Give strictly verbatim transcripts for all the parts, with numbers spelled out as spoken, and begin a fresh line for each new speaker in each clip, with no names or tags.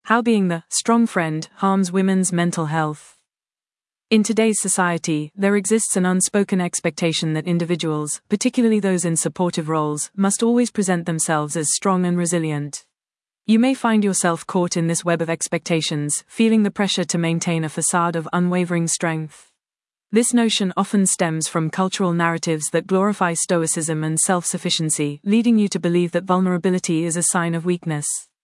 How being the strong friend harms women's mental health. In today's society, there exists an unspoken expectation that individuals, particularly those in supportive roles, must always present themselves as strong and resilient. You may find yourself caught in this web of expectations, feeling the pressure to maintain a facade of unwavering strength. This notion often stems from cultural narratives that glorify stoicism and self-sufficiency, leading you to believe that vulnerability is a sign of weakness.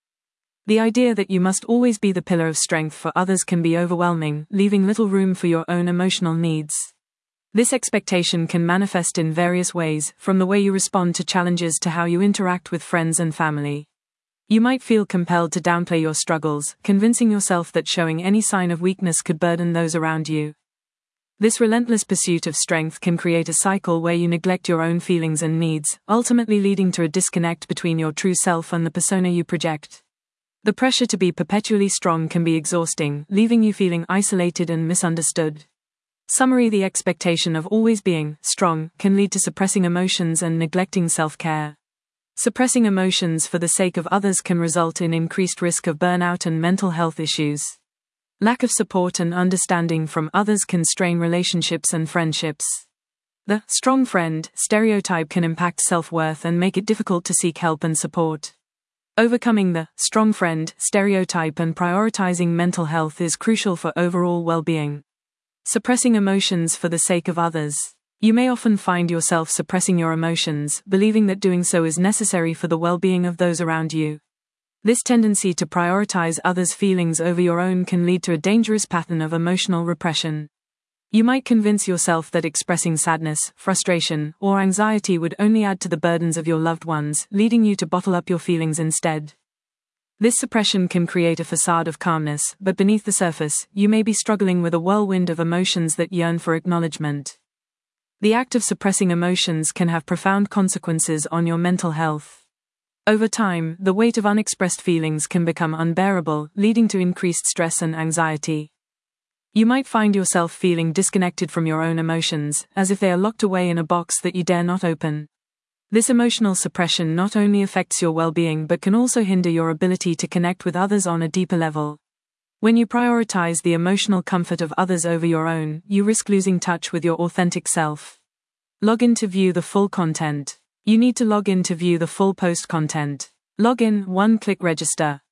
The idea that you must always be the pillar of strength for others can be overwhelming, leaving little room for your own emotional needs. This expectation can manifest in various ways, from the way you respond to challenges to how you interact with friends and family. You might feel compelled to downplay your struggles, convincing yourself that showing any sign of weakness could burden those around you. This relentless pursuit of strength can create a cycle where you neglect your own feelings and needs, ultimately leading to a disconnect between your true self and the persona you project. The pressure to be perpetually strong can be exhausting, leaving you feeling isolated and misunderstood. Summary: the expectation of always being strong can lead to suppressing emotions and neglecting self-care. Suppressing emotions for the sake of others can result in increased risk of burnout and mental health issues. Lack of support and understanding from others can strain relationships and friendships. The strong friend stereotype can impact self-worth and make it difficult to seek help and support. Overcoming the strong friend stereotype and prioritizing mental health is crucial for overall well-being. Suppressing emotions for the sake of others. You may often find yourself suppressing your emotions, believing that doing so is necessary for the well-being of those around you. This tendency to prioritize others' feelings over your own can lead to a dangerous pattern of emotional repression. You might convince yourself that expressing sadness, frustration, or anxiety would only add to the burdens of your loved ones, leading you to bottle up your feelings instead. This suppression can create a facade of calmness, but beneath the surface, you may be struggling with a whirlwind of emotions that yearn for acknowledgement. The act of suppressing emotions can have profound consequences on your mental health. Over time, the weight of unexpressed feelings can become unbearable, leading to increased stress and anxiety. You might find yourself feeling disconnected from your own emotions, as if they are locked away in a box that you dare not open. This emotional suppression not only affects your well-being but can also hinder your ability to connect with others on a deeper level. When you prioritize the emotional comfort of others over your own, you risk losing touch with your authentic self. Log in to view the full content. You need to log in to view the full post content. Log in, one-click register.